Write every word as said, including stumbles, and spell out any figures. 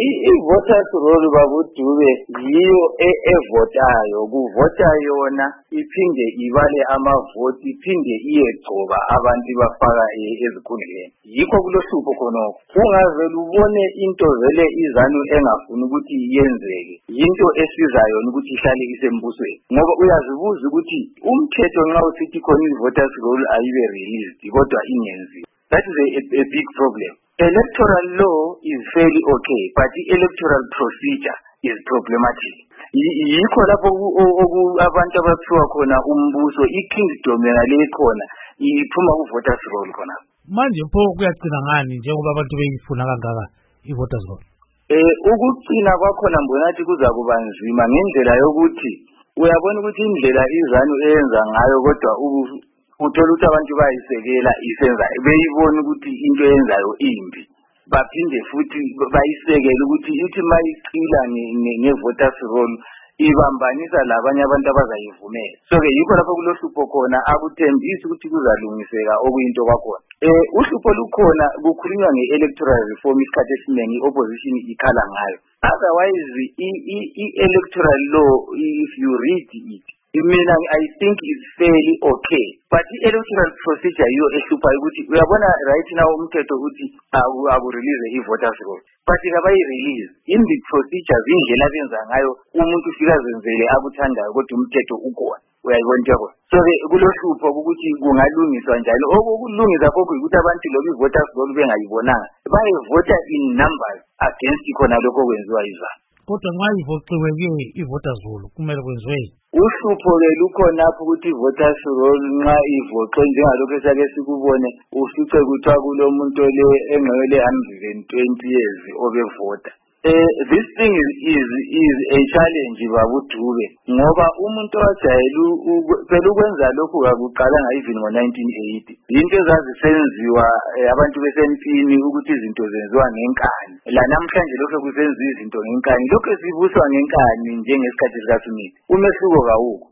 i-voters roll babudube yiyo evotayo kuvota yona iphinde ibale amavoti iphinde iyegcoba abantu bafaka ezikhundleni yikho kulohlupho khonoko ungavele ubone into vele izanu engafuni ukuthi yenzeke into esizayo ukuthi ihlale isembusweni ngoba uyazibuza ukuthi umthetho nxa usithi khona i-voters roll ayibe released kodwa ingenziwa. That is a, a, a big problem. Electoral law is fairly okay, but the electoral procedure is problematic. Yikho lapho abantu abathiwa khona umbuso i-kingdom yale khona iphuma ku-voters roll khona. Manje pho kuyagcina ngani njengoba abantu beyifuna kangaka i-voters roll? Eh ukugcina kwakhona mbonathi kuza kuba nzima ngendlela yokuthi uyabona ukuthi indlela izanu eyenza ngayo kodwa uthola ukuthi abantu bayisekela isenza beyibona ukuthi into yenzayo imbi baphinde futhi bayisekela ukuthi ithi mayicila nge-voters roll ibambanisa labanye abantu abazayivumela. So ke yikho lapho kulohlupho khona akuthembisi ukuthi kuzalungiseka okuyinto kwakhona. Eh uhlupho lukhona kukhulunywa nge-electoral reform isikhathi esiningi i-opposition ikhala ngayo. Otherwise i-electoral law if you read it I mean, I think it's fairly okay. But the electoral procedure yiyo ehlupha ukuthi uyabona right now umthetho uthi awu release i-voters roll. But kabayi-release in the procedures indlela benza ngayo umuntu ufika zenzele akuthandayo kodwa umthetho ukhona. Uyayibona nje kodwa. So ke kulohlupho ukuthi kungalungiswa njalo. Okulungisa kokho ukuthi abantu lo i-voters roll bengayibonanga. Bayivota in numbers against khona lokho kwenziwa izana. Kodwa nxa ivoxiwe ke i-voters roll kumele kwenziwe. Uhlupho ke lukhona lapho ukuthi i-voters roll nxa ivoxwe njengalokho esake sikubone ufice kuthiwa kulomuntu le engcwele one hundred twenty years obevota. Eh this thing is is, is a challenge babudube ngoba umuntu ojayele phela ukwenza lokhu kakuqala ngayivi ngo nineteen eighty into ezazisenziwa abantu besempini ukuthi izinto zenziwa ngenkani la namhlanje lokho kusenziwa izinto ngenkani lokho sibuswa ngenkani njengesikhathi sikaSmith umehluko kawukho.